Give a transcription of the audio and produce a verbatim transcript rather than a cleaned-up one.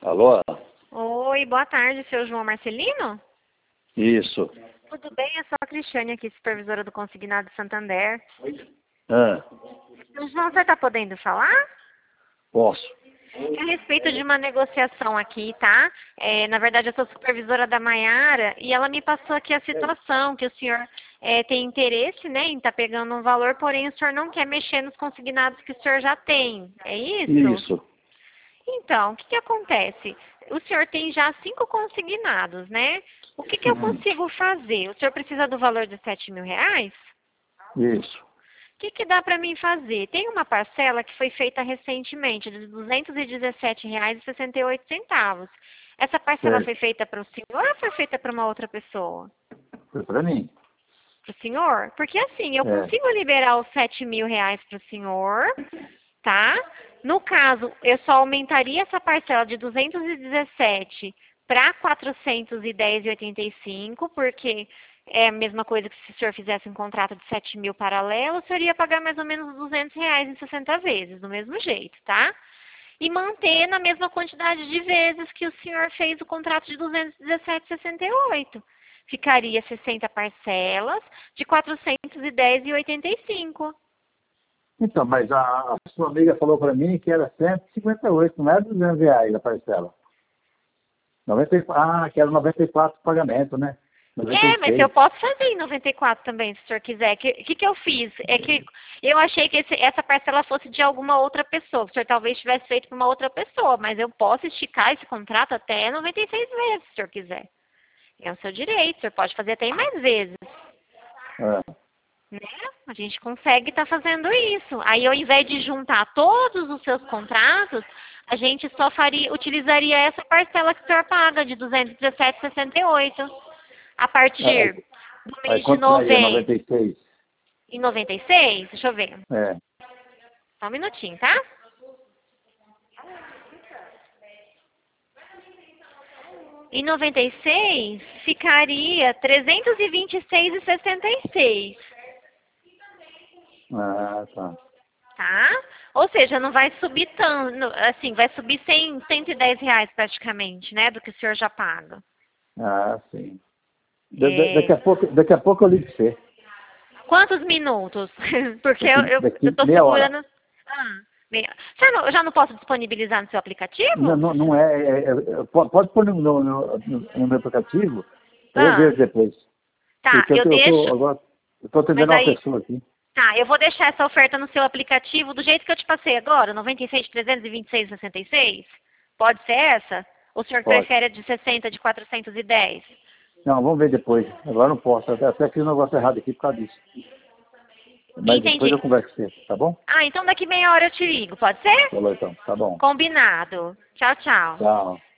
Alô? Oi, boa tarde, seu João Marcelino? Isso. Tudo bem? Eu sou a Cristiane aqui, supervisora do Consignado Santander. Ah, Seu João, você está podendo falar? posso. É a respeito de uma negociação aqui, tá? É, na verdade, eu sou supervisora da Maiara e ela me passou aqui a situação, que o senhor é, tem interesse, né, em estar pegando um valor, porém o senhor não quer mexer nos consignados que o senhor já tem. É isso? Isso. Então, o que, que acontece? O senhor tem já cinco consignados, né? O que, que eu Hum, consigo fazer? O senhor precisa do valor de sete mil reais? Isso. O que, que dá para mim fazer? Tem uma parcela que foi feita recentemente, de duzentos e dezessete reais e sessenta e oito centavos. Essa parcela Certo. foi feita para o senhor ou foi feita para uma outra pessoa? Foi pra mim. Para o senhor? Porque assim, eu É. consigo liberar os sete mil reais para o senhor, tá? No caso, eu só aumentaria essa parcela de duzentos e dezessete para quatrocentos e dez e oitenta e cinco, porque é a mesma coisa que se o senhor fizesse um contrato de sete mil paralelo, o senhor ia pagar mais ou menos duzentos reais em sessenta vezes, do mesmo jeito, tá? E manter na mesma quantidade de vezes que o senhor fez o contrato de duzentos e dezessete e sessenta e oito. Ficaria sessenta parcelas de quatrocentos e dez e oitenta e cinco. Então, mas a, a sua amiga falou pra mim que era cento e cinquenta e oito, não era duzentos reais a parcela. noventa e quatro, ah, que era noventa e quatro pagamento, né? É, mas noventa e seis. eu posso fazer em noventa e quatro também, se o senhor quiser. O que, que, que eu fiz? É que eu achei que esse- essa parcela fosse de alguma outra pessoa, que o senhor talvez tivesse feito para uma outra pessoa, mas eu posso esticar esse contrato até noventa e seis vezes, se o senhor quiser. É o seu direito, o senhor pode fazer até em mais vezes. É. Né? A gente consegue estar fazendo isso. Aí, ao invés de juntar todos os seus contratos, a gente só faria, utilizaria essa parcela que o senhor paga, de duzentos e dezessete e sessenta e oito. A Aí, partir do aí mês de quanto saía? novembro noventa e seis. e noventa e seis, deixa eu ver. É. Só um minutinho, tá? Em noventa e seis ficaria trezentos e vinte e seis e sessenta e seis, Ah, tá. tá? Ou seja, não vai subir tanto, assim, vai subir cem, cento e dez reais praticamente, né, do que o senhor já paga. Ah, sim. Da- da- É, daqui, a pouco, daqui a pouco eu ligo pra você. quantos minutos? Porque eu, Daqui, eu, eu daqui tô meia hora. segurando. Ah, meia- já, não, eu já não posso disponibilizar no seu Não, aplicativo? não, não é, é- é- po- Pode pôr no, no, no, no meu aplicativo, eu Ah, vejo depois. tá, Porque eu eu tô, eu tô deixo. agora, eu tô Mas atendendo uma aí, pessoa aqui. tá, eu vou deixar essa oferta no seu aplicativo do jeito que eu te passei agora, noventa e seis, trezentos e vinte e seis, sessenta e seis? Pode ser essa? Ou o senhor Pode. prefere a de sessenta, de quatrocentos e dez? Não, vamos ver depois. Agora não posso. Até, até fiz um negócio errado aqui por causa disso. Mas depois eu Entendi. converso com você, tá bom? Ah, então daqui meia hora eu te ligo, pode ser? Falou então, tá bom. Combinado. Tchau, tchau. Tchau.